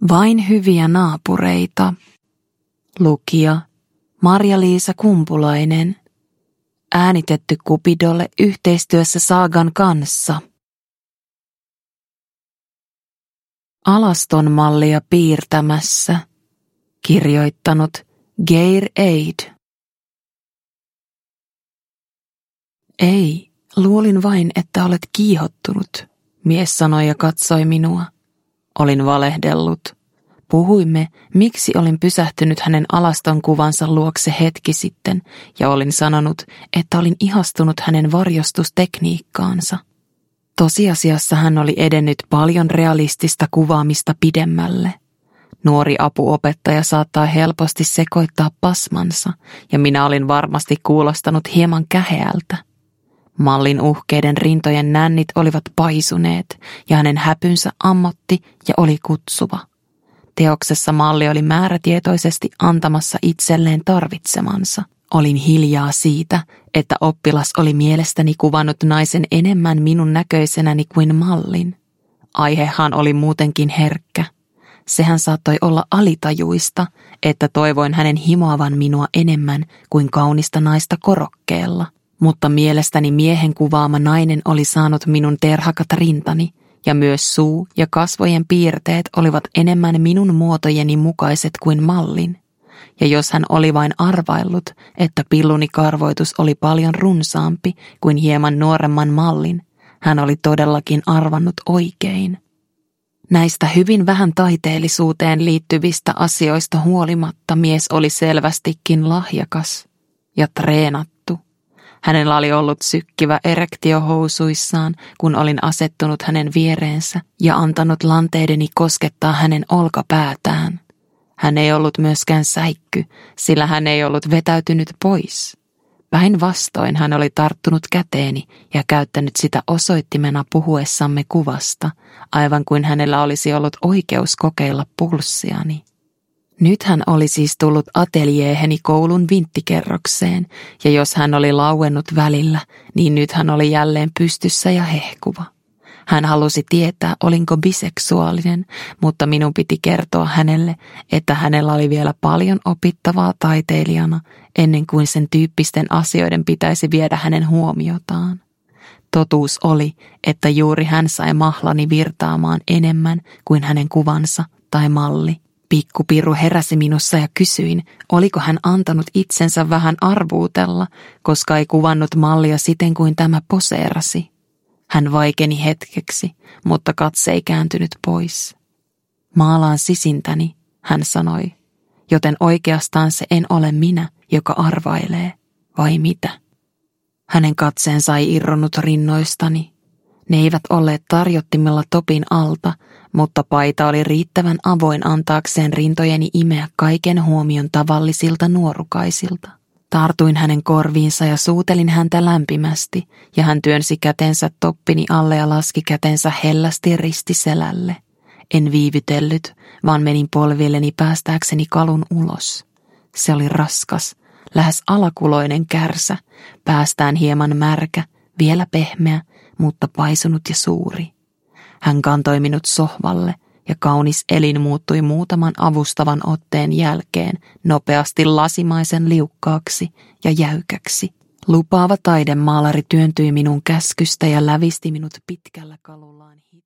Vain hyviä naapureita. Lukija Marja-Liisa Kumpulainen. Äänitetty Cupidolle yhteistyössä Saagan kanssa. Alaston mallia piirtämässä. Kirjoittanut Geir Eid. Ei, luulin vain, että olet kiihottunut, mies sanoi ja katsoi minua. Olin valehdellut. Puhuimme, miksi olin pysähtynyt hänen alaston kuvansa luokse hetki sitten, ja olin sanonut, että olin ihastunut hänen varjostustekniikkaansa. Tosiasiassa hän oli edennyt paljon realistista kuvaamista pidemmälle. Nuori apuopettaja saattaa helposti sekoittaa pasmansa, ja minä olin varmasti kuulostanut hieman käheältä. Mallin uhkeiden rintojen nännit olivat paisuneet, ja hänen häpynsä ammotti ja oli kutsuva. Teoksessa malli oli määrätietoisesti antamassa itselleen tarvitsemansa. Olin hiljaa siitä, että oppilas oli mielestäni kuvannut naisen enemmän minun näköisenäni kuin mallin. Aihehan oli muutenkin herkkä. Sehän saattoi olla alitajuista, että toivoin hänen himoavan minua enemmän kuin kaunista naista korokkeella. Mutta mielestäni miehen kuvaama nainen oli saanut minun terhakat rintani, ja myös suu ja kasvojen piirteet olivat enemmän minun muotojeni mukaiset kuin mallin. Ja jos hän oli vain arvaillut, että pilluni karvoitus oli paljon runsaampi kuin hieman nuoremman mallin, hän oli todellakin arvannut oikein. Näistä hyvin vähän taiteellisuuteen liittyvistä asioista huolimatta mies oli selvästikin lahjakas ja treenattu. Hänellä oli ollut sykkivä erektio housuissaan, kun olin asettunut hänen viereensä ja antanut lanteideni koskettaa hänen olkapäätään. Hän ei ollut myöskään säikky, sillä hän ei ollut vetäytynyt pois. Päinvastoin hän oli tarttunut käteeni ja käyttänyt sitä osoittimena puhuessamme kuvasta, aivan kuin hänellä olisi ollut oikeus kokeilla pulssiani. Nyt hän oli siis tullut ateljeeheni koulun vinttikerrokseen, ja jos hän oli lauennut välillä, niin nyt hän oli jälleen pystyssä ja hehkuva. Hän halusi tietää, olinko biseksuaalinen, mutta minun piti kertoa hänelle, että hänellä oli vielä paljon opittavaa taiteilijana, ennen kuin sen tyyppisten asioiden pitäisi viedä hänen huomiotaan. Totuus oli, että juuri hän sai mahlani virtaamaan enemmän kuin hänen kuvansa tai malli. Pikkupiru heräsi minussa ja kysyin, oliko hän antanut itsensä vähän arvuutella, koska ei kuvannut mallia siten kuin tämä poseerasi. Hän vaikeni hetkeksi, mutta katse ei kääntynyt pois. Maalaan sisintäni, hän sanoi, joten oikeastaan se en ole minä, joka arvailee, vai mitä? Hänen katseensa ei irronnut rinnoistani. Ne eivät olleet tarjottimella topin alta, mutta paita oli riittävän avoin antaakseen rintojeni imeä kaiken huomion tavallisilta nuorukaisilta. Tartuin hänen korviinsa ja suutelin häntä lämpimästi, ja hän työnsi kätensä toppini alle ja laski kätensä hellästi ristiselälle. En viivytellyt, vaan menin polvilleni päästääkseni kalun ulos. Se oli raskas, lähes alakuloinen kärsä, päästään hieman märkä, vielä pehmeä, mutta paisunut ja suuri. Hän kantoi minut sohvalle, ja kaunis elin muuttui muutaman avustavan otteen jälkeen nopeasti lasimaisen liukkaaksi ja jäykäksi. Lupaava taidemaalari työntyi minun käskystä ja lävisti minut pitkällä kalullaan.